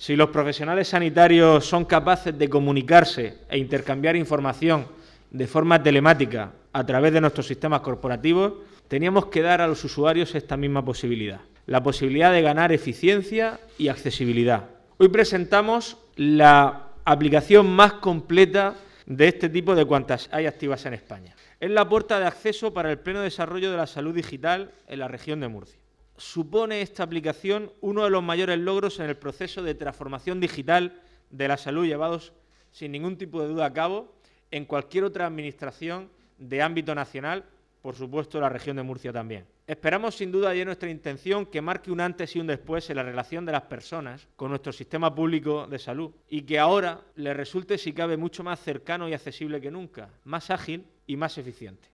Si los profesionales sanitarios son capaces de comunicarse e intercambiar información de forma telemática a través de nuestros sistemas corporativos, teníamos que dar a los usuarios esta misma posibilidad, la posibilidad de ganar eficiencia y accesibilidad. Hoy presentamos la aplicación más completa de este tipo de cuantas hay activas en España. Es la puerta de acceso para el pleno desarrollo de la salud digital en la región de Murcia. Supone esta aplicación uno de los mayores logros en el proceso de transformación digital de la salud llevados sin ningún tipo de duda a cabo en cualquier otra administración de ámbito nacional, por supuesto la región de Murcia también. Esperamos sin duda y es nuestra intención que marque un antes y un después en la relación de las personas con nuestro sistema público de salud y que ahora les resulte si cabe mucho más cercano y accesible que nunca, más ágil y más eficiente.